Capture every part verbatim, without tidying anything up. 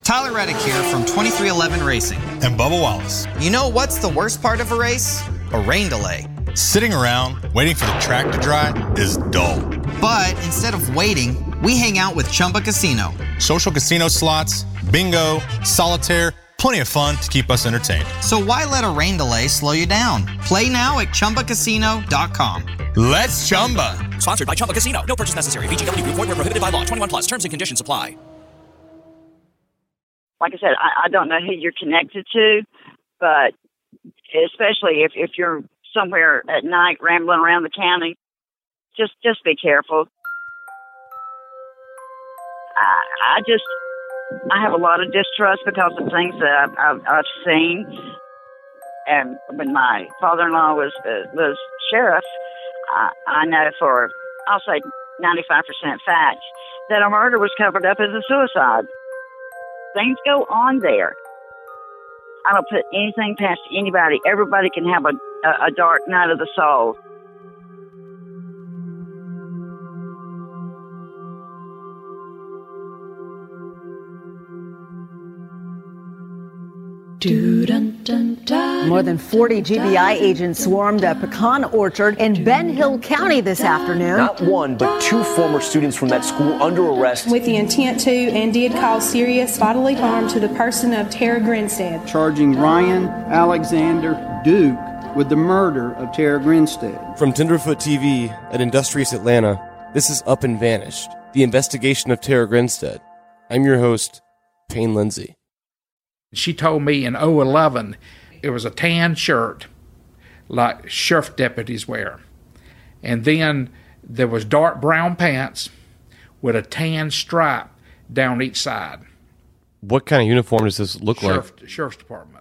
Tyler Reddick here from twenty-three eleven Racing. And Bubba Wallace. You know what's the worst part of a race? A rain delay. Sitting around waiting for the track to dry is dull. But instead of waiting, we hang out with Chumba Casino. Social casino slots, bingo, solitaire, plenty of fun to keep us entertained. So why let a rain delay slow you down? Play now at Chumba Casino dot com. Let's Chumba. Sponsored by Chumba Casino. No purchase necessary. V G W Group. Void where prohibited by law. twenty-one plus. Terms and conditions apply. Like I said, I, I don't know who you're connected to, but especially if, if you're somewhere at night rambling around the county, just just be careful. I, I just, I have a lot of distrust because of things that I've, I've, I've seen. And when my father-in-law was uh, was sheriff, I, I know for, I'll say ninety-five percent fact, that a murder was covered up as a suicide. Things go on there. I don't put anything past anybody. Everybody can have a, a, a dark night of the soul. More than forty G B I agents swarmed a pecan orchard in Ben Hill County this afternoon. Not one, but two former students from that school under arrest. With the intent to and did cause serious bodily harm to the person of Tara Grinstead. Charging Ryan Alexander Duke with the murder of Tara Grinstead. From Tenderfoot T V at Industrious Atlanta, this is Up and Vanished, the investigation of Tara Grinstead. I'm your host, Payne Lindsay. She told me in oh eleven it was a tan shirt like sheriff deputies wear. And then there was dark brown pants with a tan stripe down each side. What kind of uniform does this look Sheriff, like? Sheriff's Department.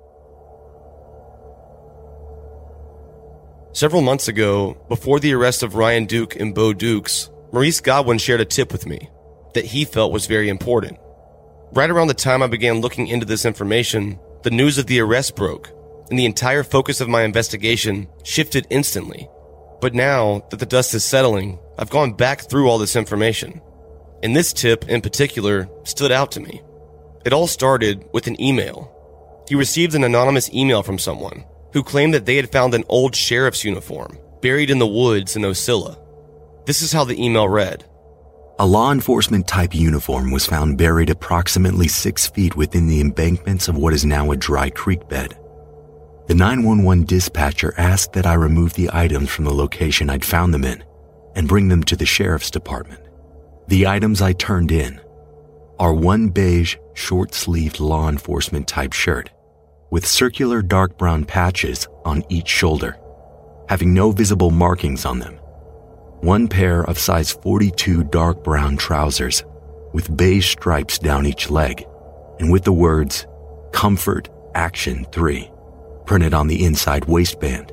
Several months ago, before the arrest of Ryan Duke and Bo Dukes, Maurice Godwin shared a tip with me that he felt was very important. Right around the time I began looking into this information, the news of the arrest broke, and the entire focus of my investigation shifted instantly. But now that the dust is settling, I've gone back through all this information, and this tip in particular stood out to me. It all started with an email. He received an anonymous email from someone who claimed that they had found an old sheriff's uniform buried in the woods in Ocilla. This is how the email read. A law enforcement type uniform was found buried approximately six feet within the embankments of what is now a dry creek bed. The nine one one dispatcher asked that I remove the items from the location I'd found them in and bring them to the sheriff's department. The items I turned in are one beige, short-sleeved law enforcement type shirt with circular dark brown patches on each shoulder, having no visible markings on them. One pair of size forty-two dark brown trousers with beige stripes down each leg and with the words Comfort Action three printed on the inside waistband.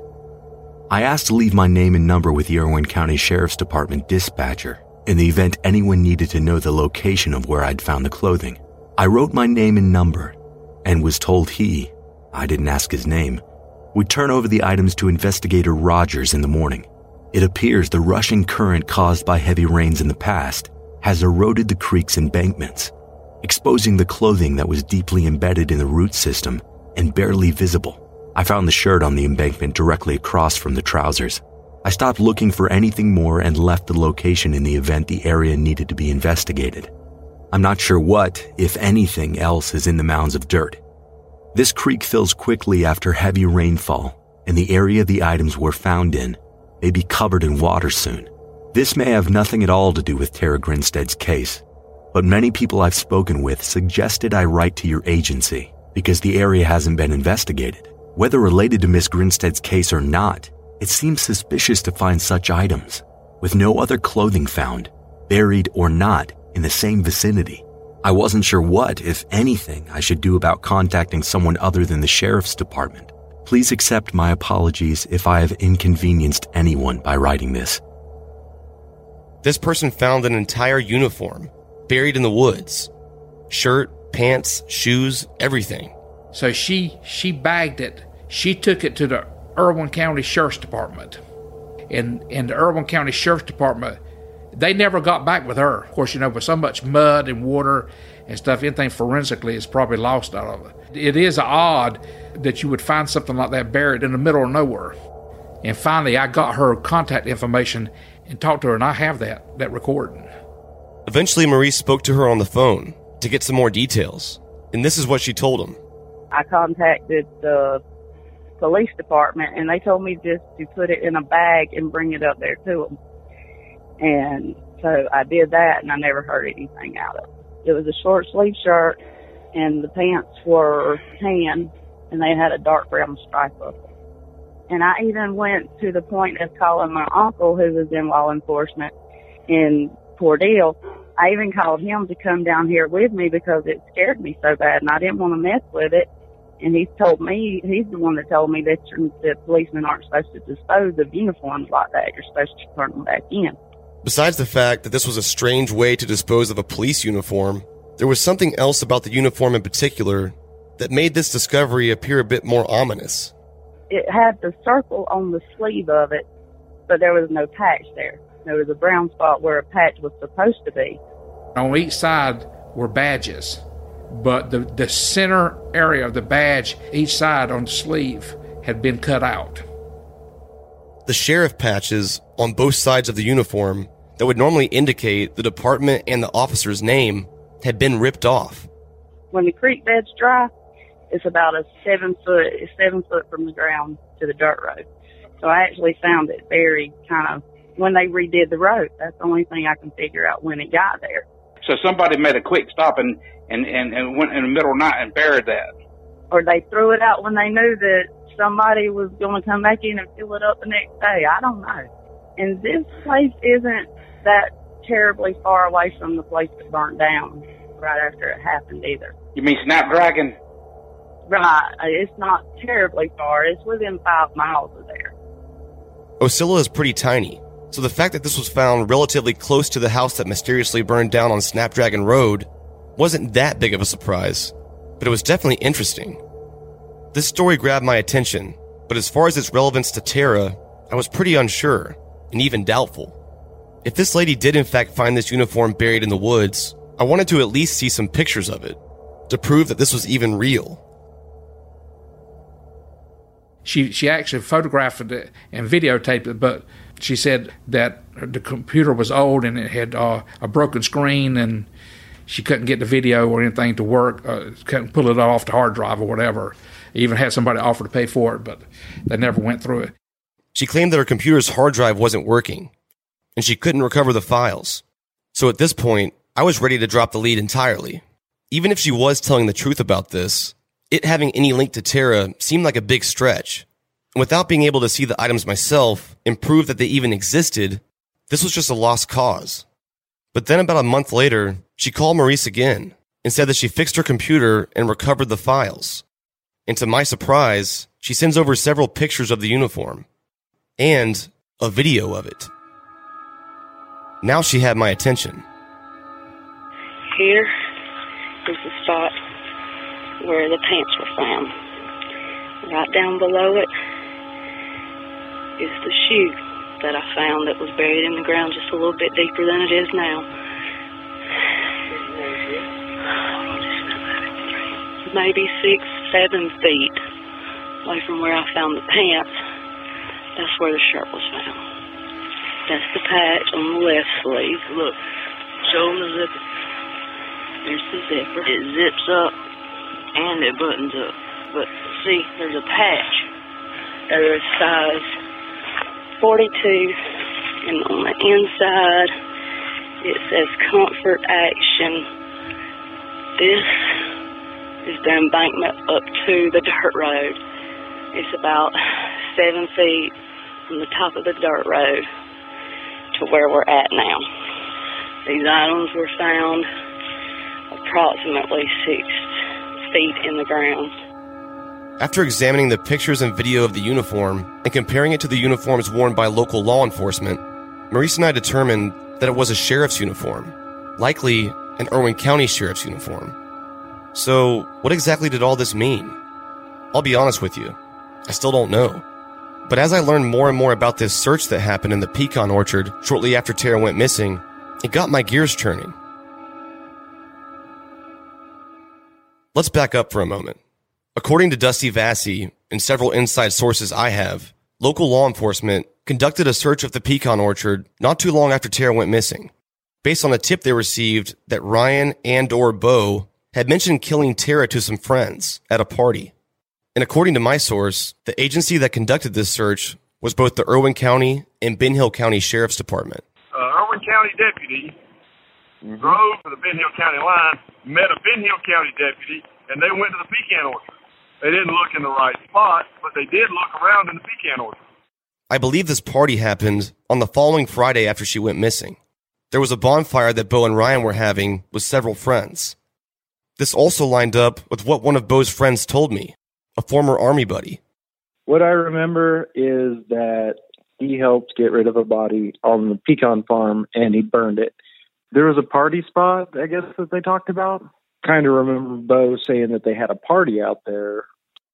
I asked to leave my name and number with the Irwin County Sheriff's Department dispatcher in the event anyone needed to know the location of where I'd found the clothing. I wrote my name and number and was told he, I didn't ask his name, would turn over the items to Investigator Rogers in the morning. It appears the rushing current caused by heavy rains in the past has eroded the creek's embankments, exposing the clothing that was deeply embedded in the root system and barely visible. I found the shirt on the embankment directly across from the trousers. I stopped looking for anything more and left the location in the event the area needed to be investigated. I'm not sure what, if anything, else is in the mounds of dirt. This creek fills quickly after heavy rainfall, and the area the items were found in may be covered in water soon. This may have nothing at all to do with Tara Grinstead's case, but many people I've spoken with suggested I write to your agency because the area hasn't been investigated. Whether related to Miss Grinstead's case or not, it seems suspicious to find such items, with no other clothing found, buried or not, in the same vicinity. I wasn't sure what, if anything, I should do about contacting someone other than the sheriff's department. Please accept my apologies if I have inconvenienced anyone by writing this. This person found an entire uniform buried in the woods. Shirt, pants, shoes, everything. So she she bagged it. She took it to the Irwin County Sheriff's Department. And, and the Irwin County Sheriff's Department They never got back with her. Of course, you know, with so much mud and water and stuff, anything forensically is probably lost out of it. It is odd that you would find something like that buried in the middle of nowhere. And finally, I got her contact information and talked to her, and I have that, that recording. Eventually, Maurice spoke to her on the phone to get some more details, and this is what she told him. I contacted the police department, and they told me just to put it in a bag and bring it up there to them. And so I did that, and I never heard anything out of it. It was a short sleeve shirt, and the pants were tan, and they had a dark brown stripe up them. And I even went to the point of calling my uncle, who was in law enforcement in Cordell. I even called him to come down here with me because it scared me so bad, and I didn't want to mess with it. And he told me, he's the one that told me that the policemen aren't supposed to dispose of uniforms like that. You're supposed to turn them back in. Besides the fact that this was a strange way to dispose of a police uniform, there was something else about the uniform in particular that made this discovery appear a bit more ominous. It had the circle on the sleeve of it, but there was no patch there. There was a brown spot where a patch was supposed to be. On each side were badges, but the, the center area of the badge, each side on the sleeve, had been cut out. The sheriff patches on both sides of the uniform that would normally indicate the department and the officer's name had been ripped off. When the creek bed's dry, it's about a seven foot, it's seven foot from the ground to the dirt road. So I actually found it buried kind of when they redid the road. That's the only thing I can figure out when it got there. So somebody made a quick stop and, and, and, and went in the middle of the night and buried that. Or they threw it out when they knew that somebody was going to come back in and fill it up the next day. I don't know. And this place isn't that terribly far away from the place that burnt down right after it happened either. You mean Snapdragon? Right. It's not terribly far. It's within five miles of there. Ocilla is pretty tiny, so the fact that this was found relatively close to the house that mysteriously burned down on Snapdragon Road wasn't that big of a surprise, but it was definitely interesting. This story grabbed my attention, but as far as its relevance to Tara, I was pretty unsure, and even doubtful. If this lady did in fact find this uniform buried in the woods, I wanted to at least see some pictures of it, to prove that this was even real. She she actually photographed it and videotaped it, but she said that the computer was old and it had uh, a broken screen, and she couldn't get the video or anything to work, uh, couldn't pull it off the hard drive or whatever. Even had somebody offer to pay for it, but they never went through it. She claimed that her computer's hard drive wasn't working, and she couldn't recover the files. So at this point, I was ready to drop the lead entirely. Even if she was telling the truth about this, it having any link to Tara seemed like a big stretch. And without being able to see the items myself and prove that they even existed, this was just a lost cause. But then about a month later, she called Maurice again and said that she fixed her computer and recovered the files. And to my surprise, she sends over several pictures of the uniform and a video of it. Now she had my attention. Here is the spot where the pants were found. Right down below it is the shoe that I found that was buried in the ground just a little bit deeper than it is now. Maybe six, seven feet away from where I found the pants. That's where the shirt was found. That's the patch on the left sleeve. Look, show them the zipper. There's the zipper. It zips up and it buttons up. But see, there's a patch. There's size forty-two, and on the inside it says Comfort Action. This is the embankment up to the dirt road. It's about seven feet from the top of the dirt road to where we're at now. These items were found approximately six feet in the ground. After examining the pictures and video of the uniform and comparing it to the uniforms worn by local law enforcement, Maurice and I determined that it was a sheriff's uniform, likely an Irwin County Sheriff's uniform. So, what exactly did all this mean? I'll be honest with you, I still don't know. But as I learned more and more about this search that happened in the pecan orchard shortly after Tara went missing, it got my gears turning. Let's back up for a moment. According to Dusty Vassy and several inside sources I have, local law enforcement conducted a search of the pecan orchard not too long after Tara went missing, based on a tip they received that Ryan and or Bo had mentioned killing Tara to some friends at a party. And according to my source, the agency that conducted this search was both the Irwin County and Ben Hill County Sheriff's Department. Uh, Irwin County deputy mm-hmm. drove to the Ben Hill County line, met a Ben Hill County deputy, and they went to the pecan orchard. They didn't look in the right spot, but they did look around in the pecan orchard. I believe this party happened on the following Friday after she went missing. There was a bonfire that Bo and Ryan were having with several friends. This also lined up with what one of Bo's friends told me, a former Army buddy. What I remember is that he helped get rid of a body on the pecan farm and he burned it. There was a party spot, I guess, that they talked about. Kind of remember Bo saying that they had a party out there.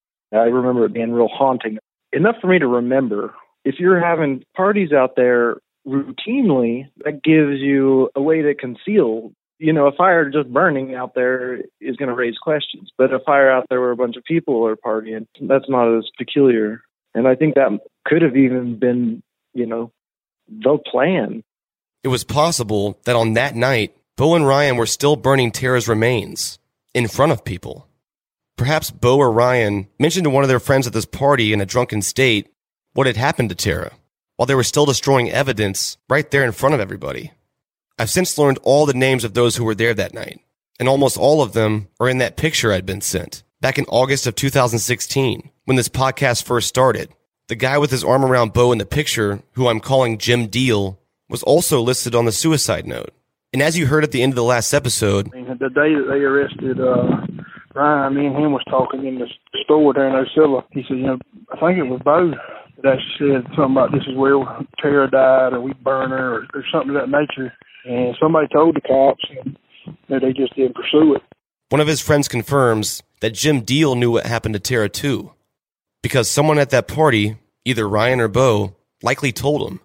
I remember it being real haunting. Enough for me to remember. If you're having parties out there routinely, that gives you a way to conceal. You know, a fire just burning out there is going to raise questions. But a fire out there where a bunch of people are partying, that's not as peculiar. And I think that could have even been, you know, the plan. It was possible that on that night, Bo and Ryan were still burning Tara's remains in front of people. Perhaps Bo or Ryan mentioned to one of their friends at this party in a drunken state what had happened to Tara, while they were still destroying evidence right there in front of everybody. I've since learned all the names of those who were there that night, and almost all of them are in that picture I'd been sent back in August of two thousand sixteen, when this podcast first started. The guy with his arm around Bo in the picture, who I'm calling Jim Deal, was also listed on the suicide note. And as you heard at the end of the last episode, the day that they arrested uh, Ryan, me and him was talking in the store there in Ocilla. He said, you know, I think it was Bo that actually said something about this is where Tara died, or we burn her, or, or something of that nature. And somebody told the cops, and you know, they just didn't pursue it. One of his friends confirms that Jim Deal knew what happened to Tara too, because someone at that party, either Ryan or Bo, likely told him.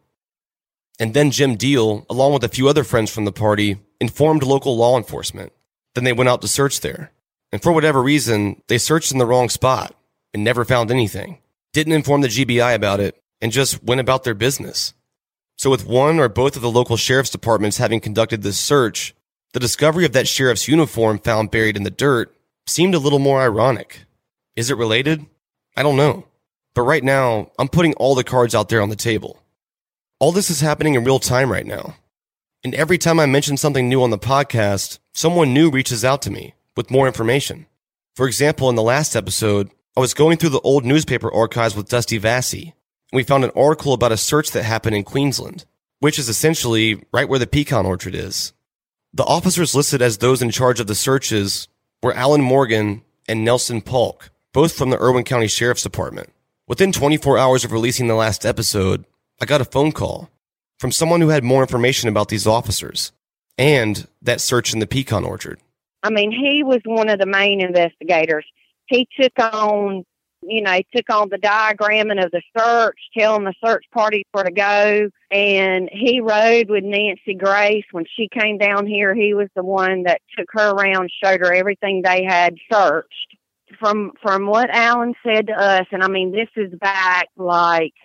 And then Jim Deal, along with a few other friends from the party, informed local law enforcement. Then they went out to search there. And for whatever reason, they searched in the wrong spot and never found anything. Didn't inform the G B I about it and just went about their business. So with one or both of the local sheriff's departments having conducted this search, the discovery of that sheriff's uniform found buried in the dirt seemed a little more ironic. Is it related? I don't know. But right now, I'm putting all the cards out there on the table. All this is happening in real time right now. And every time I mention something new on the podcast, someone new reaches out to me with more information. For example, in the last episode, I was going through the old newspaper archives with Dusty Vassy, and we found an article about a search that happened in Queensland, which is essentially right where the pecan orchard is. The officers listed as those in charge of the searches were Alan Morgan and Nelson Polk, both from the Irwin County Sheriff's Department. Within twenty-four hours of releasing the last episode, I got a phone call from someone who had more information about these officers and that search in the pecan orchard. I mean, he was one of the main investigators. He took on, you know, he took on the diagramming of the search, telling the search party where to go. And he rode with Nancy Grace. When she came down here, he was the one that took her around, showed her everything they had searched. From from what Alan said to us, and I mean, this is back like,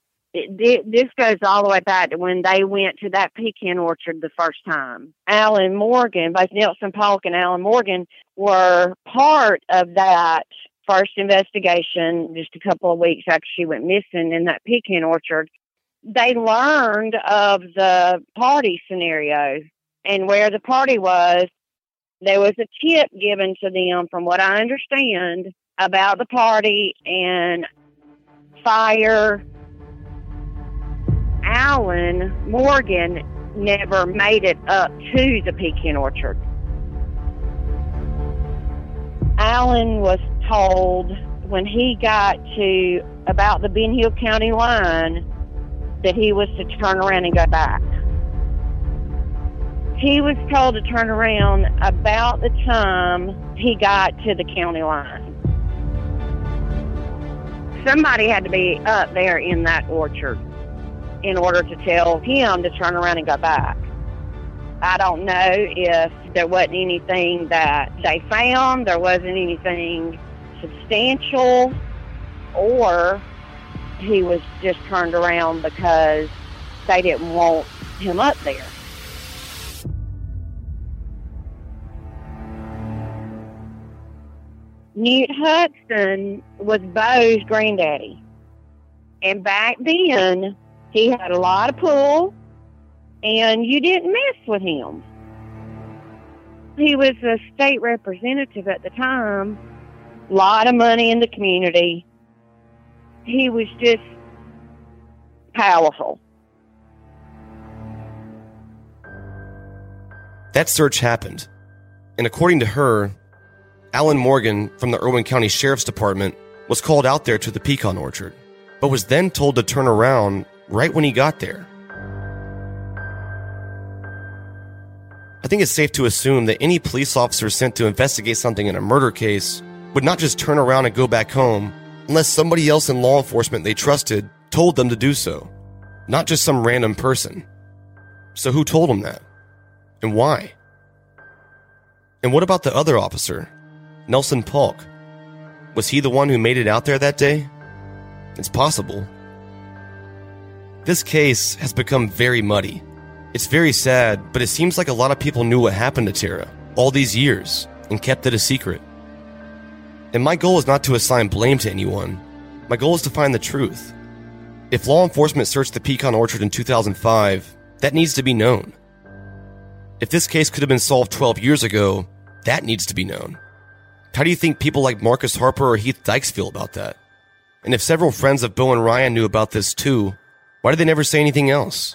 It, this goes all the way back to when they went to that pecan orchard the first time. Alan Morgan, both Nelson Polk and Alan Morgan, were part of that first investigation just a couple of weeks after she went missing in that pecan orchard. They learned of the party scenario and where the party was. There was a tip given to them, from what I understand, about the party and fire. Alan Morgan never made it up to the pecan orchard. Alan was told when he got to about the Ben Hill County line that he was to turn around and go back. He was told to turn around about the time he got to the county line. somebody had to be up there in that orchard in order to tell him to turn around and go back. I don't know if there wasn't anything that they found, there wasn't anything substantial, or he was just turned around because they didn't want him up there. Newt Hudson was Bo's granddaddy. And back then, he had a lot of pull, and you didn't mess with him. He was a state representative at the time, a lot of money in the community. He was just powerful. That search happened, and according to her, Alan Morgan from the Irwin County Sheriff's Department was called out there to the pecan orchard, but was then told to turn around right when he got there. I think it's safe to assume that any police officer sent to investigate something in a murder case would not just turn around and go back home unless somebody else in law enforcement they trusted told them to do so, not just some random person. So who told them that? And why? And what about the other officer, Nelson Polk? Was he the one who made it out there that day? It's possible. This case has become very muddy. It's very sad, but it seems like a lot of people knew what happened to Tara all these years and kept it a secret. And my goal is not to assign blame to anyone. My goal is to find the truth. If law enforcement searched the pecan orchard in two thousand five, that needs to be known. If this case could have been solved twelve years ago, that needs to be known. How do you think people like Marcus Harper or Heath Dykes feel about that? And if several friends of Bo and Ryan knew about this too, why did they never say anything else?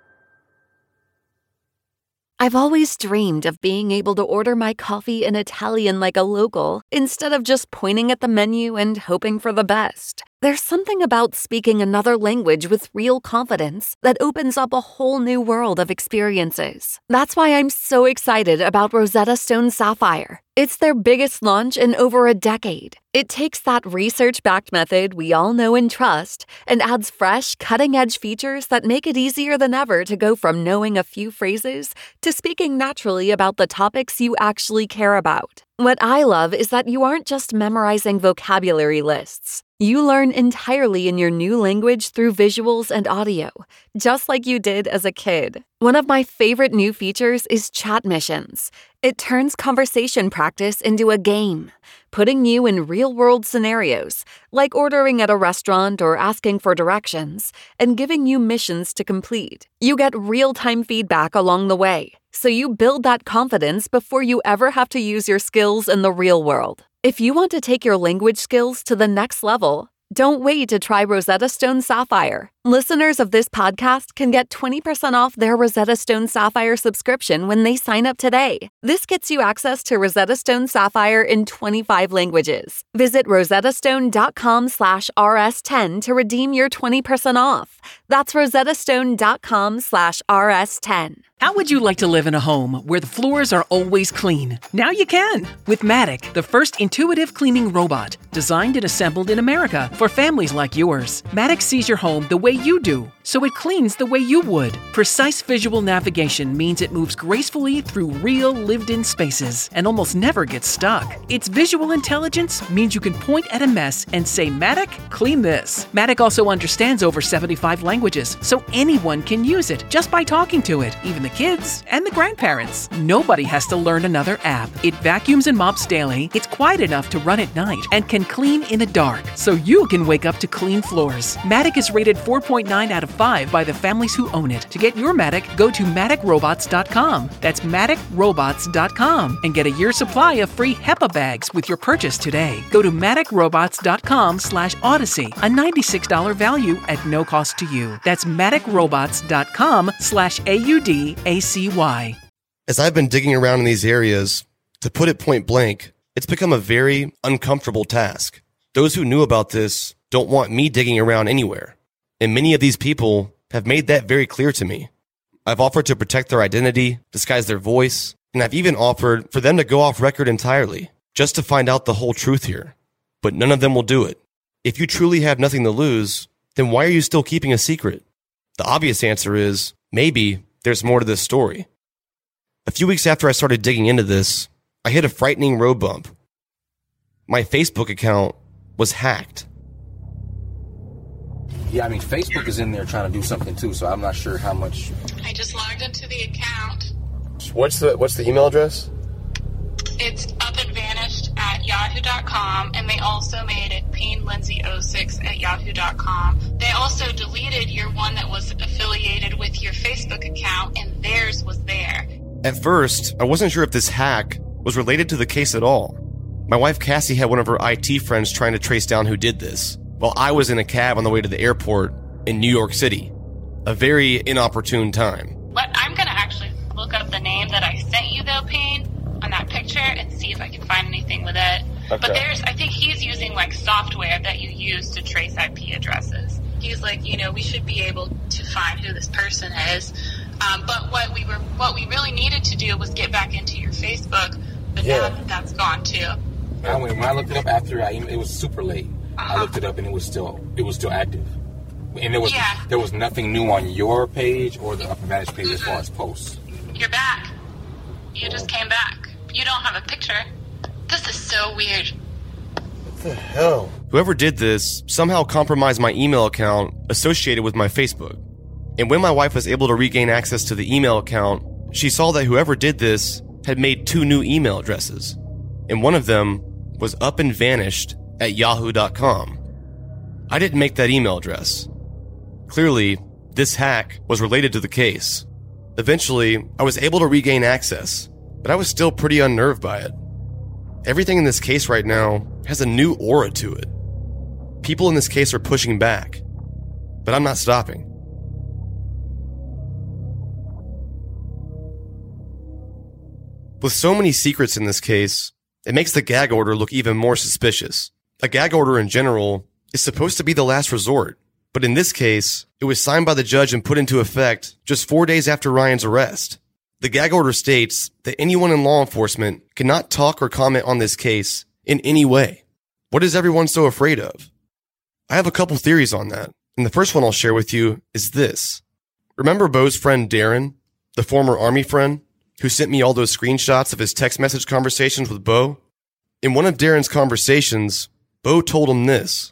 I've always dreamed of being able to order my coffee in Italian like a local, instead of just pointing at the menu and hoping for the best. There's something about speaking another language with real confidence that opens up a whole new world of experiences. That's why I'm so excited about Rosetta Stone Sapphire. It's their biggest launch in over a decade. It takes that research-backed method we all know and trust and adds fresh, cutting-edge features that make it easier than ever to go from knowing a few phrases to speaking naturally about the topics you actually care about. What I love is that you aren't just memorizing vocabulary lists. You learn entirely in your new language through visuals and audio, just like you did as a kid. One of my favorite new features is chat missions. It turns conversation practice into a game, putting you in real-world scenarios, like ordering at a restaurant or asking for directions, and giving you missions to complete. You get real-time feedback along the way, so you build that confidence before you ever have to use your skills in the real world. If you want to take your language skills to the next level, don't wait to try Rosetta Stone Sapphire. Listeners of this podcast can get twenty percent off their Rosetta Stone Sapphire subscription when they sign up today. This gets you access to Rosetta Stone Sapphire in twenty-five languages. Visit rosettastone.com slash rs10 to redeem your twenty percent off. That's rosettastone.com slash rs10. How would you like to live in a home where the floors are always clean? Now you can with Matic, the first intuitive cleaning robot designed and assembled in America for families like yours. Matic sees your home the way you do, so it cleans the way you would. Precise visual navigation means it moves gracefully through real lived-in spaces and almost never gets stuck. Its visual intelligence means you can point at a mess and say, Matic, clean this. Matic also understands over seventy-five languages, so anyone can use it just by talking to it, even the kids and the grandparents. Nobody has to learn another app. It vacuums and mops daily, it's quiet enough to run at night, and can clean in the dark, so you can wake up to clean floors. Matic is rated four point nine out of five by the families who own it. To get your Matic, go to matic robots dot com. That's matic robots dot com and get a year's supply of free HEPA bags with your purchase today. Go to matic robots dot com slash odyssey, a ninety-six dollars value at no cost to you. That's matic robots dot com slash A U D A C Y. As I've been digging around in these areas, to put it point blank, it's become a very uncomfortable task. Those who knew about this don't want me digging around anywhere. And many of these people have made that very clear to me. I've offered to protect their identity, disguise their voice, and I've even offered for them to go off record entirely, just to find out the whole truth here. But none of them will do it. If you truly have nothing to lose, then why are you still keeping a secret? The obvious answer is, maybe there's more to this story. A few weeks after I started digging into this, I hit a frightening road bump. My Facebook account was hacked. Yeah, I mean, Facebook is in there trying to do something too, so I'm not sure how much. I just logged into the account. What's the What's the email address? It's up and vanished at yahoo dot com, and they also made it peen lindsay oh six at yahoo dot com. They also deleted your one that was affiliated with your Facebook account, and theirs was there. At first, I wasn't sure if this hack was related to the case at all. My wife Cassie had one of her I T friends trying to trace down who did this, while I was in a cab on the way to the airport in New York City. A very inopportune time. What, I'm going to actually look up the name that I sent you, though, Payne, on that picture and see if I can find anything with it. Okay. But there's, I think he's using, like, software that you use to trace I P addresses. He's like, you know, we should be able to find who this person is. Um, but what we were, what we really needed to do was get back into your Facebook, but yeah. now that that's gone, too. I went, when I looked it up after I, it was super late. Uh-huh. I looked it up and it was still it was still active, and there was yeah. there was nothing new on your page or the Up and Vanish page mm-hmm. as far as posts. You're back. You just came back. You don't have a picture. This is so weird. What the hell? Whoever did this somehow compromised my email account associated with my Facebook. And when my wife was able to regain access to the email account, she saw that whoever did this had made two new email addresses, and one of them was up and vanished at yahoo dot com. I didn't make that email address. Clearly, this hack was related to the case. Eventually, I was able to regain access, but I was still pretty unnerved by it. Everything in this case right now has a new aura to it. People in this case are pushing back, but I'm not stopping. With so many secrets in this case, it makes the gag order look even more suspicious. A gag order in general is supposed to be the last resort, but in this case, it was signed by the judge and put into effect just four days after Ryan's arrest. The gag order states that anyone in law enforcement cannot talk or comment on this case in any way. What is everyone so afraid of? I have a couple theories on that, and the first one I'll share with you is this. Remember Bo's friend Darren, the former Army friend, who sent me all those screenshots of his text message conversations with Bo? In one of Darren's conversations, Bo told him this.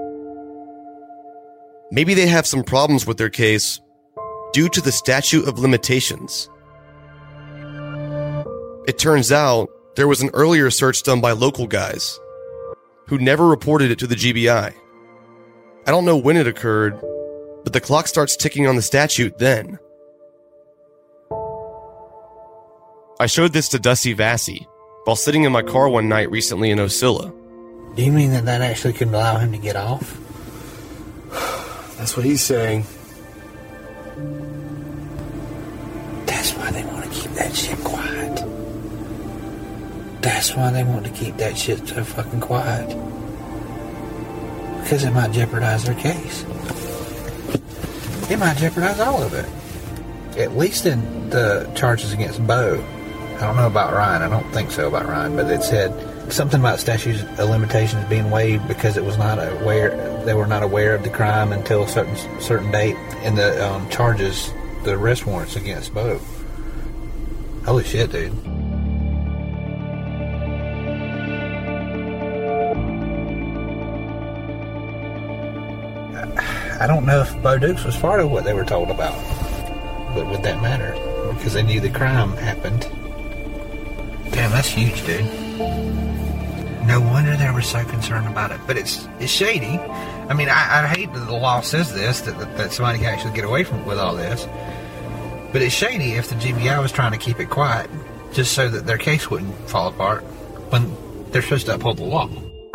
Maybe they have some problems with their case due to the statute of limitations. It turns out there was an earlier search done by local guys who never reported it to the G B I. I don't know when it occurred, but the clock starts ticking on the statute then. I showed this to Dusty Vassy while sitting in my car one night recently in Osceola. Do you mean that that actually could allow him to get off? That's what he's saying. That's why they want to keep that shit quiet. That's why they want to keep that shit so fucking quiet. Because it might jeopardize their case. It might jeopardize all of it. At least in the charges against Bo. I don't know about Ryan. I don't think so about Ryan, but it said something about statutes of limitations being waived because it was not aware. They were not aware of the crime until a certain certain date. And the um, charges, the arrest warrants against Bo. Holy shit, dude! I don't know if Bo Dukes was part of what they were told about, but would that matter? Because they knew the crime happened. Damn, that's huge, dude. No wonder they were so concerned about it. But it's it's shady. I mean, I, I hate that the law says this, that, that, that somebody can actually get away from with all this. But it's shady if the G B I was trying to keep it quiet just so that their case wouldn't fall apart when they're supposed to uphold the law.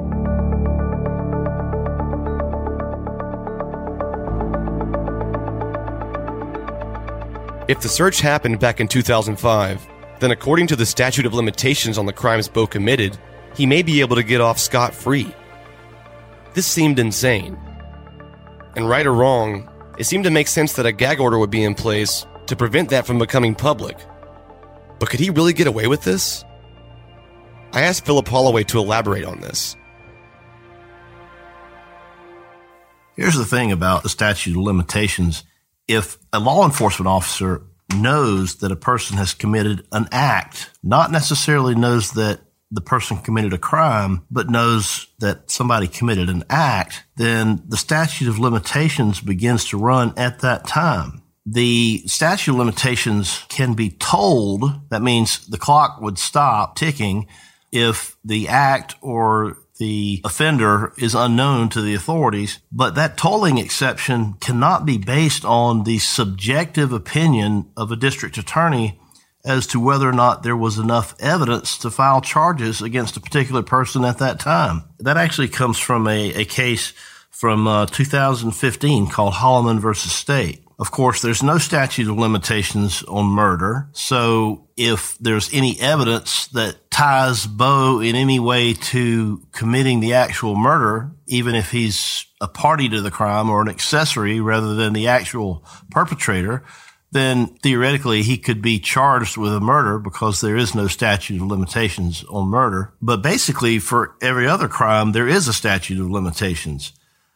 If the search happened back in two thousand five, then according to the statute of limitations on the crimes Bo committed, he may be able to get off scot-free. This seemed insane. And right or wrong, it seemed to make sense that a gag order would be in place to prevent that from becoming public. But could he really get away with this? I asked Philip Holloway to elaborate on this. Here's the thing about the statute of limitations. If a law enforcement officer knows that a person has committed an act, not necessarily knows that the person committed a crime, but knows that somebody committed an act, then the statute of limitations begins to run at that time. The statute of limitations can be told, that means the clock would stop ticking if the act or the offender is unknown to the authorities, but that tolling exception cannot be based on the subjective opinion of a district attorney as to whether or not there was enough evidence to file charges against a particular person at that time. That actually comes from a, a case from uh, two thousand fifteen called Holloman versus State. Of course, there's no statute of limitations on murder, so if there's any evidence that ties Bo in any way to committing the actual murder, even if he's a party to the crime or an accessory rather than the actual perpetrator, then theoretically he could be charged with a murder because there is no statute of limitations on murder. But basically, for every other crime, there is a statute of limitations.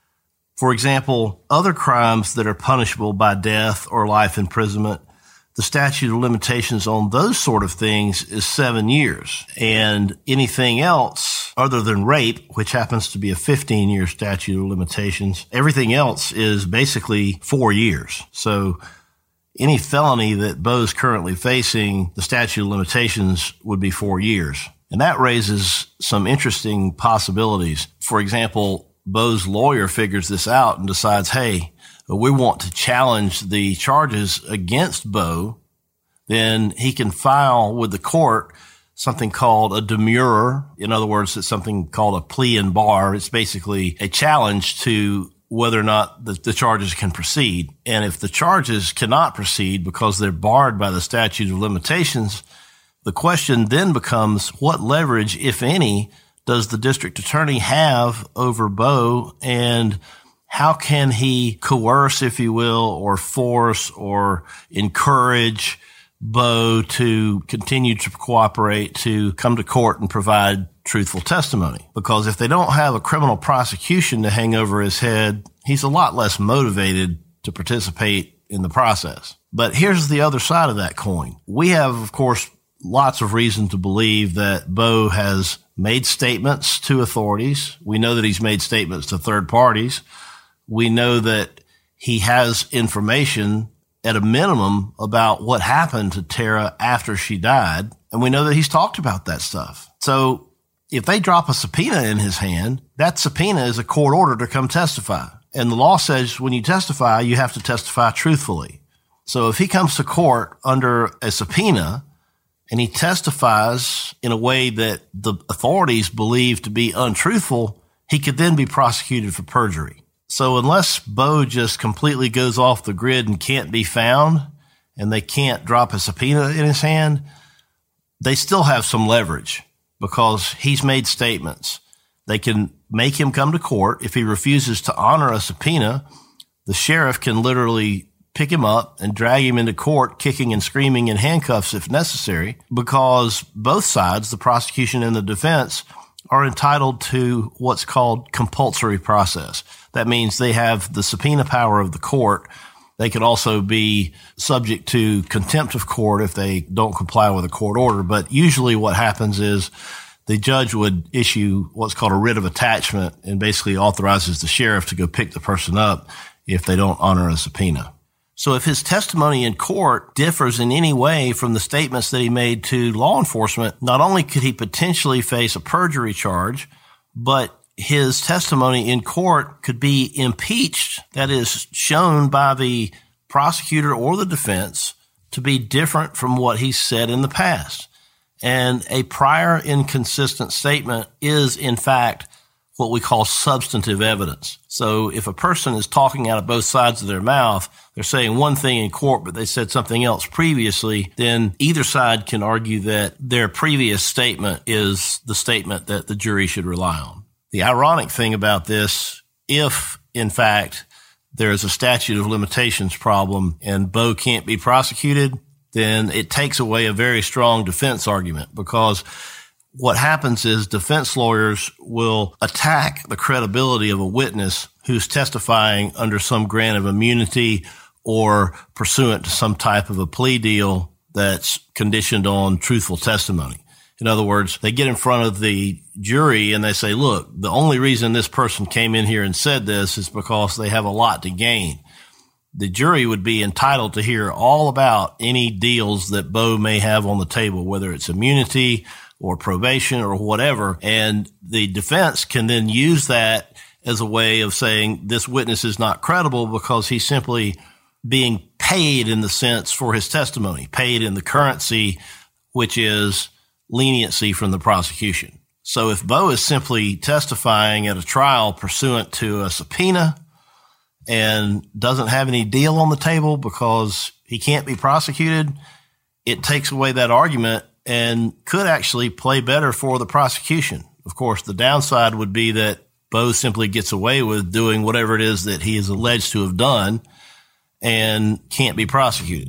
For example, other crimes that are punishable by death or life imprisonment, the statute of limitations on those sort of things is seven years. And anything else other than rape, which happens to be a fifteen-year statute of limitations, everything else is basically four years. So any felony that Bo's currently facing, the statute of limitations would be four years. And that raises some interesting possibilities. For example, Bo's lawyer figures this out and decides, hey, we want to challenge the charges against Bo. Then he can file with the court something called a demurrer. In other words, it's something called a plea in bar. It's basically a challenge to whether or not the, the charges can proceed. And if the charges cannot proceed because they're barred by the statute of limitations, the question then becomes, what leverage, if any, does the district attorney have over Bo, and how can he coerce, if you will, or force or encourage Bo to continue to cooperate, to come to court and provide truthful testimony? Because if they don't have a criminal prosecution to hang over his head, he's a lot less motivated to participate in the process. But here's the other side of that coin. We have, of course, lots of reason to believe that Bo has made statements to authorities. We know that he's made statements to third parties. We know that he has information at a minimum about what happened to Tara after she died. And we know that he's talked about that stuff. So if they drop a subpoena in his hand, that subpoena is a court order to come testify. And the law says when you testify, you have to testify truthfully. So if he comes to court under a subpoena and he testifies in a way that the authorities believe to be untruthful, he could then be prosecuted for perjury. So unless Bo just completely goes off the grid and can't be found, and they can't drop a subpoena in his hand, they still have some leverage because he's made statements. They can make him come to court. If he refuses to honor a subpoena, the sheriff can literally pick him up and drag him into court, kicking and screaming in handcuffs if necessary, because both sides, the prosecution and the defense, are entitled to what's called compulsory process. That means they have the subpoena power of the court. They could also be subject to contempt of court if they don't comply with a court order. But usually what happens is the judge would issue what's called a writ of attachment and basically authorizes the sheriff to go pick the person up if they don't honor a subpoena. So if his testimony in court differs in any way from the statements that he made to law enforcement, not only could he potentially face a perjury charge, but his testimony in court could be impeached, that is, shown by the prosecutor or the defense to be different from what he said in the past. And a prior inconsistent statement is, in fact, what we call substantive evidence. So if a person is talking out of both sides of their mouth, they're saying one thing in court, but they said something else previously, then either side can argue that their previous statement is the statement that the jury should rely on. The ironic thing about this, if, in fact, there is a statute of limitations problem and Bo can't be prosecuted, then it takes away a very strong defense argument, because what happens is defense lawyers will attack the credibility of a witness who's testifying under some grant of immunity or pursuant to some type of a plea deal that's conditioned on truthful testimony. In other words, they get in front of the jury and they say, look, the only reason this person came in here and said this is because they have a lot to gain. The jury would be entitled to hear all about any deals that Bo may have on the table, whether it's immunity or probation or whatever. And the defense can then use that as a way of saying this witness is not credible because he's simply being paid in the sense for his testimony, paid in the currency, which is leniency from the prosecution. So if Bo is simply testifying at a trial pursuant to a subpoena and doesn't have any deal on the table because he can't be prosecuted, it takes away that argument and could actually play better for the prosecution. Of course, the downside would be that Bo simply gets away with doing whatever it is that he is alleged to have done and can't be prosecuted.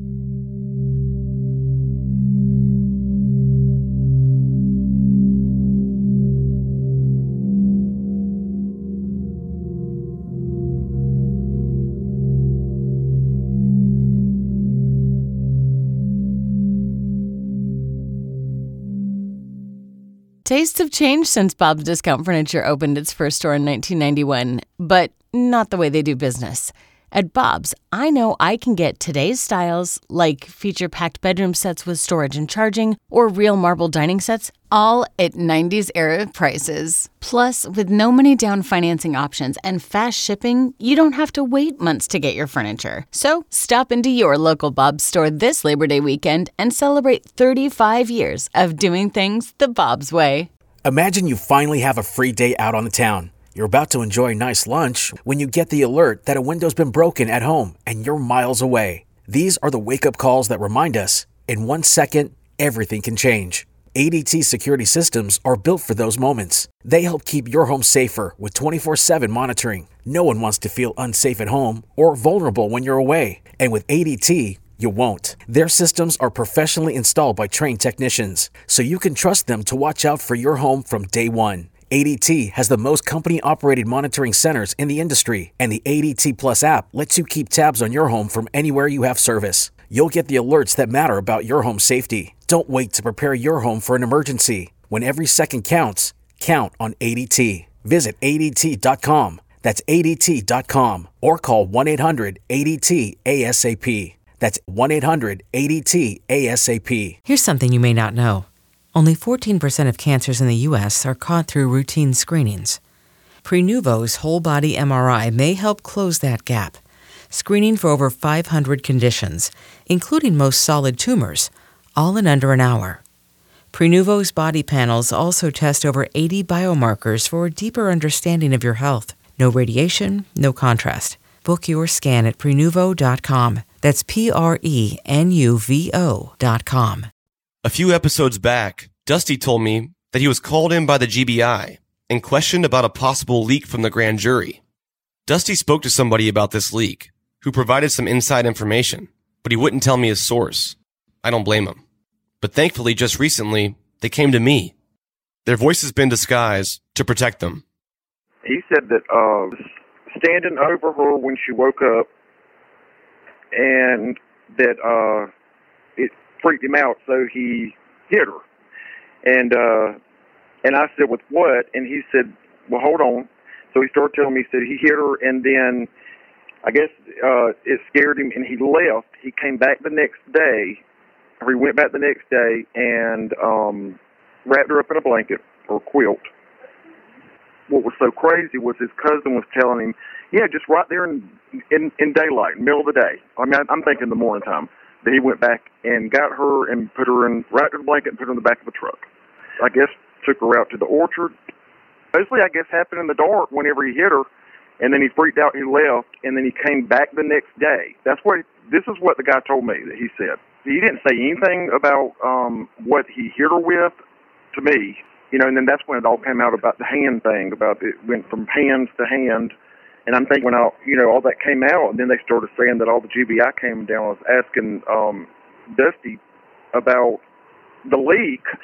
Tastes have changed since Bob's Discount Furniture opened its first store in nineteen ninety-one, but not the way they do business. At Bob's, I know I can get today's styles, like feature-packed bedroom sets with storage and charging, or real marble dining sets, all at nineties-era prices. Plus, with no money down financing options and fast shipping, you don't have to wait months to get your furniture. So, stop into your local Bob's store this Labor Day weekend and celebrate thirty-five years of doing things the Bob's way. Imagine you finally have a free day out on the town. You're about to enjoy a nice lunch when you get the alert that a window's been broken at home and you're miles away. These are the wake-up calls that remind us, in one second, everything can change. A D T security systems are built for those moments. They help keep your home safer with twenty-four seven monitoring. No one wants to feel unsafe at home or vulnerable when you're away. And with A D T, you won't. Their systems are professionally installed by trained technicians, so you can trust them to watch out for your home from day one. A D T has the most company-operated monitoring centers in the industry, and the A D T Plus app lets you keep tabs on your home from anywhere you have service. You'll get the alerts that matter about your home safety. Don't wait to prepare your home for an emergency. When every second counts, count on A D T. Visit A D T dot com. That's A D T dot com. Or call one eight hundred A D T A S A P. That's one eight hundred A D T A S A P. Here's something you may not know. Only fourteen percent of cancers in the U S are caught through routine screenings. Prenuvo's whole-body M R I may help close that gap, screening for over five hundred conditions, including most solid tumors, all in under an hour. Prenuvo's body panels also test over eighty biomarkers for a deeper understanding of your health. No radiation, no contrast. Book your scan at Prenuvo dot com. That's P R E N U V O dot com. A few episodes back, Dusty told me that he was called in by the G B I and questioned about a possible leak from the grand jury. Dusty spoke to somebody about this leak, who provided some inside information, but he wouldn't tell me his source. I don't blame him. But thankfully, just recently, they came to me. Their voice has been disguised to protect them. He said that uh, standing over her when she woke up, and that uh, it freaked him out, so he hit her. And uh, and I said, with what? And he said, well, hold on. So he started telling me, he said he hit her, and then I guess uh, it scared him, and he left. He came back the next day, or he went back the next day, and um, wrapped her up in a blanket or quilt. What was so crazy was his cousin was telling him, yeah, just right there in in, in daylight, middle of the day. I mean, I'm thinking the morning time. That he went back and got her and put her in, wrapped her in a blanket and put her in the back of a truck. I guess took her out to the orchard. Mostly, I guess, happened in the dark whenever he hit her, and then he freaked out and he left, and then he came back the next day. That's what, this is what the guy told me that he said. He didn't say anything about um, what he hit her with to me, you know, and then that's when it all came out about the hand thing, about it went from hands to hand. And I'm thinking when all, you know, all that came out, and then they started saying that all the G B I came down, I was asking um, Dusty about the leak,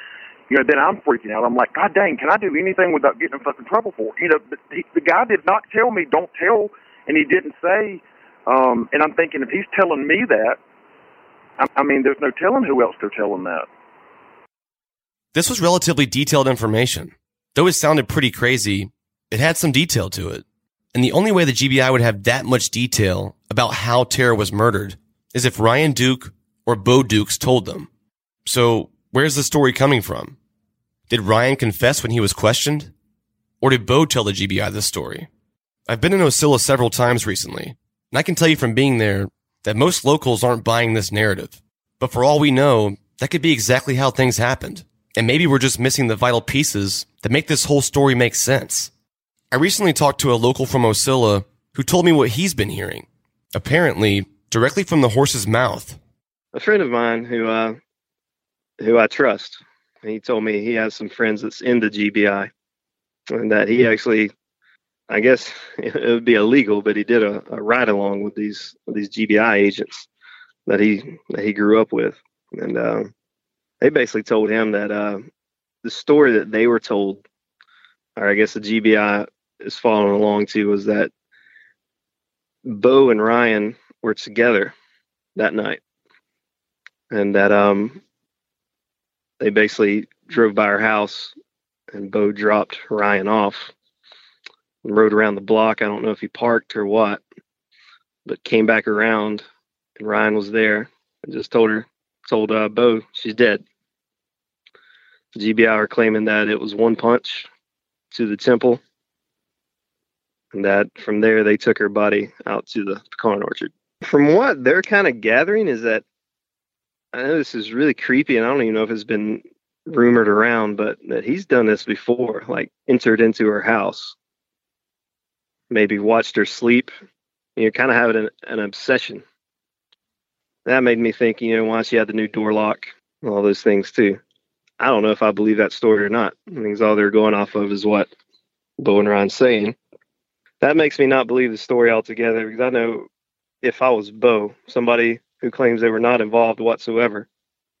You know, then I'm freaking out. I'm like, God dang, can I do anything without getting in fucking trouble for it? You know, but he, the guy did not tell me, don't tell, and he didn't say. Um, and I'm thinking, if he's telling me that, I, I mean, there's no telling who else they're telling that. This was relatively detailed information. Though it sounded pretty crazy, it had some detail to it. And the only way the G B I would have that much detail about how Tara was murdered is if Ryan Duke or Bo Dukes told them. So where's the story coming from? Did Ryan confess when he was questioned? Or did Bo tell the G B I this story? I've been in Ocilla several times recently, and I can tell you from being there that most locals aren't buying this narrative. But for all we know, that could be exactly how things happened. And maybe we're just missing the vital pieces that make this whole story make sense. I recently talked to a local from Ocilla who told me what he's been hearing. Apparently, directly from the horse's mouth. A friend of mine who uh, who I trust, he told me he has some friends that's in the G B I, and that he actually, I guess it would be illegal, but he did a, a ride along with these with these G B I agents that he that he grew up with, and uh, they basically told him that uh, the story that they were told, or I guess the G B I is following along to, was that Bo and Ryan were together that night, and that um they basically drove by her house, and Bo dropped Ryan off and rode around the block. I don't know if he parked or what, but came back around, and Ryan was there and just told her, told uh, Bo she's dead. The G B I are claiming that it was one punch to the temple, and that from there they took her body out to the pecan orchard. From what they're kind of gathering is that, I know this is really creepy, and I don't even know if it's been rumored around, but that he's done this before, like entered into her house, maybe watched her sleep, you know, kind of having an, an obsession. That made me think, you know, why she had the new door lock and all those things too. I don't know if I believe that story or not. I think all they're going off of is what Bo and Ryan's saying. That makes me not believe the story altogether, because I know if I was Bo, somebody who claims they were not involved whatsoever,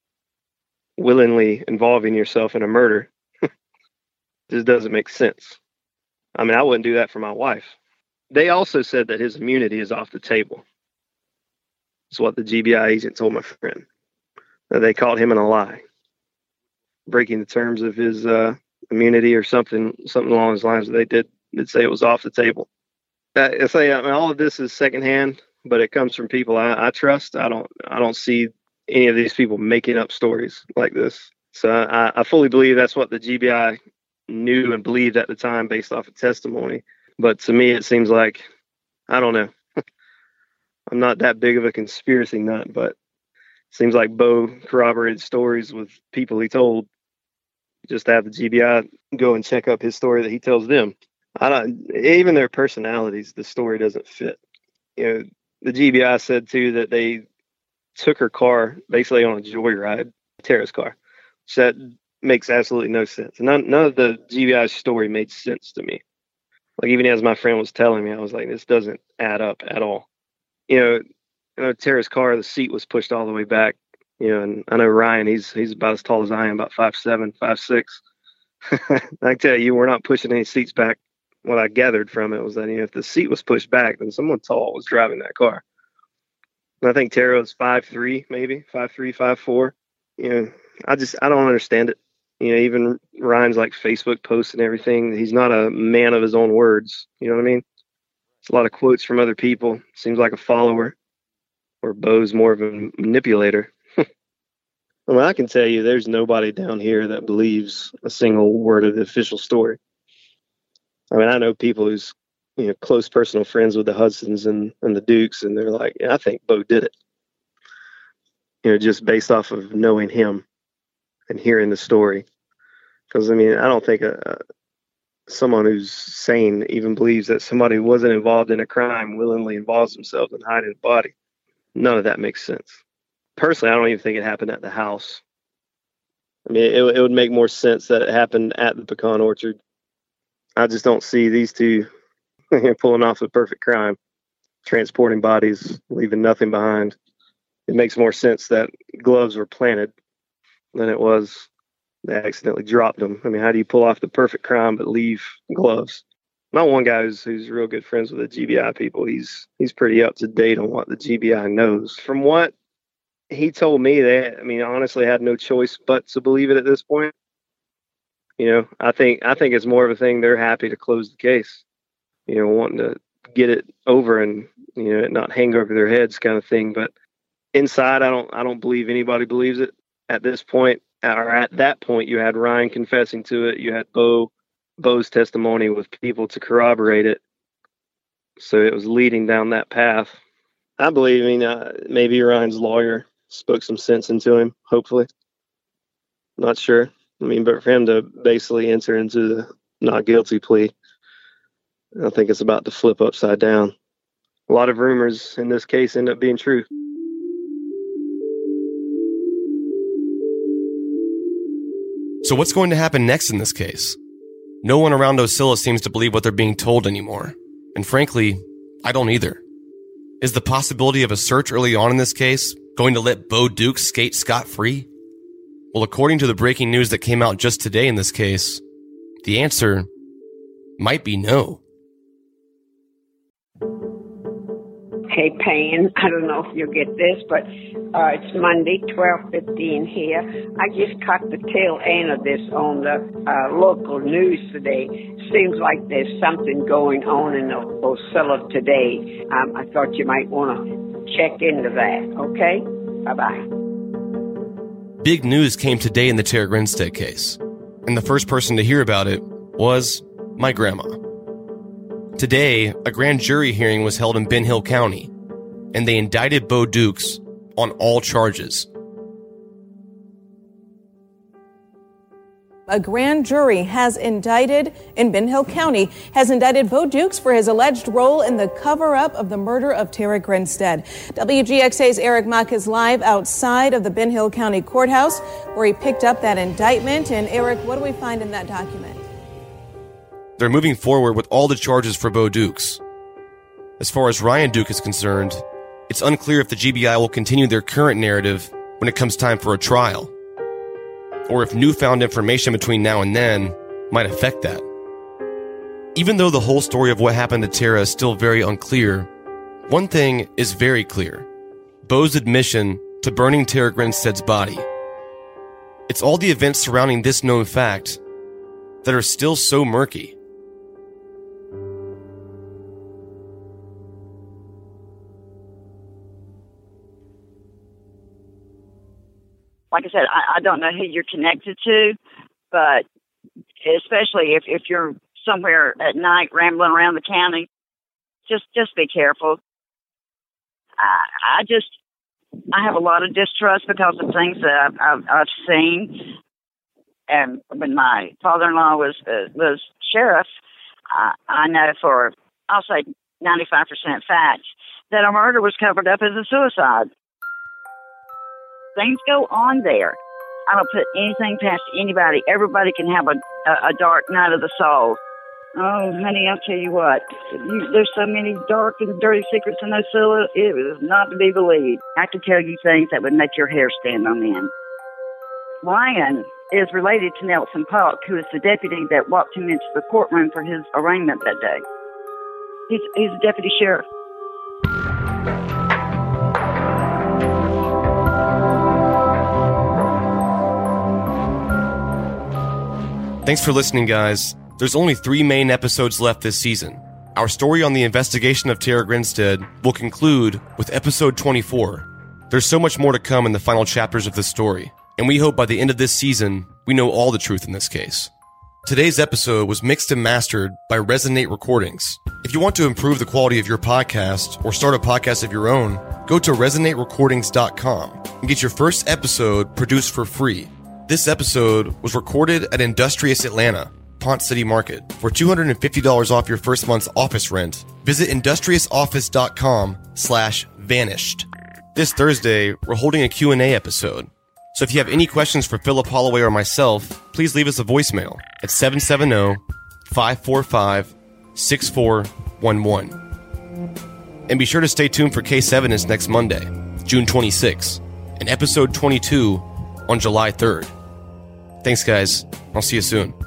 willingly involving yourself in a murder, just doesn't make sense. I mean, I wouldn't do that for my wife. They also said that his immunity is off the table. That's what the G B I agent told my friend. That they caught him in a lie, breaking the terms of his uh, immunity or something, something along those lines. They did, did say it was off the table. I say, I mean, all of this is secondhand, but it comes from people I, I trust. I don't, I don't see any of these people making up stories like this. So I, I fully believe that's what the G B I knew and believed at the time based off of testimony. But to me, it seems like, I don't know. I'm not that big of a conspiracy nut, but it seems like Bo corroborated stories with people he told, just to have the G B I go and check up his story that he tells them. I don't, even their personalities, the story doesn't fit. You know, the G B I said too that they took her car basically on a joyride, Tara's car. So that makes absolutely no sense. None, none of the G B I story made sense to me. Like, even as my friend was telling me, I was like, this doesn't add up at all. You know, you know, Tara's car, the seat was pushed all the way back. You know, and I know Ryan, he's he's about as tall as I am, about five seven, five six. I can tell you, we're not pushing any seats back. What I gathered from it was that, you know, if the seat was pushed back, then someone tall was driving that car. And I think Tara was five three, maybe five three, five four. You know, I just I don't understand it. You know, even Ryan's like Facebook posts and everything. He's not a man of his own words. You know what I mean? It's a lot of quotes from other people. Seems like a follower, or Bo's more of a manipulator. I mean, I can tell you, there's nobody down here that believes a single word of the official story. I mean, I know people who's, you know, close personal friends with the Hudsons and, and the Dukes, and they're like, yeah, I think Bo did it. You know, just based off of knowing him and hearing the story. Because, I mean, I don't think a, a, someone who's sane even believes that somebody who wasn't involved in a crime willingly involves themselves in hiding a body. None of that makes sense. Personally, I don't even think it happened at the house. I mean, it, it would make more sense that it happened at the pecan orchard. I just don't see these two pulling off the perfect crime, transporting bodies, leaving nothing behind. It makes more sense that gloves were planted than it was they accidentally dropped them. I mean, how do you pull off the perfect crime but leave gloves? My one guy who's, who's real good friends with the G B I people, he's he's pretty up to date on what the G B I knows. From what he told me, they, I mean, honestly had no choice but to believe it at this point. You know, I think I think it's more of a thing they're happy to close the case, you know, wanting to get it over and, you know, it not hang over their heads kind of thing. But inside, I don't I don't believe anybody believes it at this point. Or at that point, you had Ryan confessing to it. You had Bo, Bo's testimony with people to corroborate it. So it was leading down that path. I believe, I mean, uh, maybe Ryan's lawyer spoke some sense into him, hopefully. Not sure. I mean, but for him to basically enter into the not guilty plea, I think it's about to flip upside down. A lot of rumors in this case end up being true. So what's going to happen next in this case? No one around Ocilla seems to believe what they're being told anymore. And frankly, I don't either. Is the possibility of a search early on in this case going to let Bo Dukes skate scot-free? Well, according to the breaking news that came out just today in this case, the answer might be no. Hey, Payne, I don't know if you'll get this, but uh, it's Monday, twelve fifteen here. I just caught the tail end of this on the uh, local news today. Seems like there's something going on in Ocilla today. Um, I thought you might want to check into that, okay? Bye-bye. Big news came today in the Tara Grinstead case, and the first person to hear about it was my grandma. Today, a grand jury hearing was held in Ben Hill County, and they indicted Bo Dukes on all charges. A grand jury has indicted, in Ben Hill County, has indicted Bo Dukes for his alleged role in the cover-up of the murder of Tara Grinstead. W G X A's Eric Mock is live outside of the Ben Hill County Courthouse, where he picked up that indictment. And Eric, what do we find in that document? They're moving forward with all the charges for Bo Dukes. As far as Ryan Duke is concerned, it's unclear if the G B I will continue their current narrative when it comes time for a trial, or if newfound information between now and then might affect that. Even though the whole story of what happened to Tara is still very unclear, one thing is very clear: Bo's admission to burning Tara Grinstead's body. It's all the events surrounding this known fact that are still so murky. Like I said, I, I don't know who you're connected to, but especially if, if you're somewhere at night rambling around the county, just just be careful. I, I just, I have a lot of distrust because of things that I've, I've, I've seen. And when my father-in-law was uh, was sheriff, I, I know for, I'll say ninety-five percent fact, that a murder was covered up as a suicide. Things go on there. I don't put anything past anybody. Everybody can have a, a, a dark night of the soul. Oh, honey, I'll tell you what. You, there's so many dark and dirty secrets in Ocilla, it is not to be believed. I could tell you things that would make your hair stand on end. Ryan is related to Nelson Polk, who is the deputy that walked him into the courtroom for his arraignment that day. He's, he's a deputy sheriff. Thanks for listening, guys. There's only three main episodes left this season. Our story on the investigation of Tara Grinstead will conclude with episode twenty-four. There's so much more to come in the final chapters of this story, and we hope by the end of this season, we know all the truth in this case. Today's episode was mixed and mastered by Resonate Recordings. If you want to improve the quality of your podcast or start a podcast of your own, go to resonate recordings dot com and get your first episode produced for free. This episode was recorded at Industrious Atlanta, Ponce City Market. For two hundred fifty dollars off your first month's office rent, visit industrious office dot com slash vanished. This Thursday, we're holding a Q and A episode. So if you have any questions for Philip Holloway or myself, please leave us a voicemail at seven seven zero, five four five, six four one one. And be sure to stay tuned for Case Evidence next Monday, June twenty-sixth, and episode twenty-two on July third. Thanks, guys. I'll see you soon.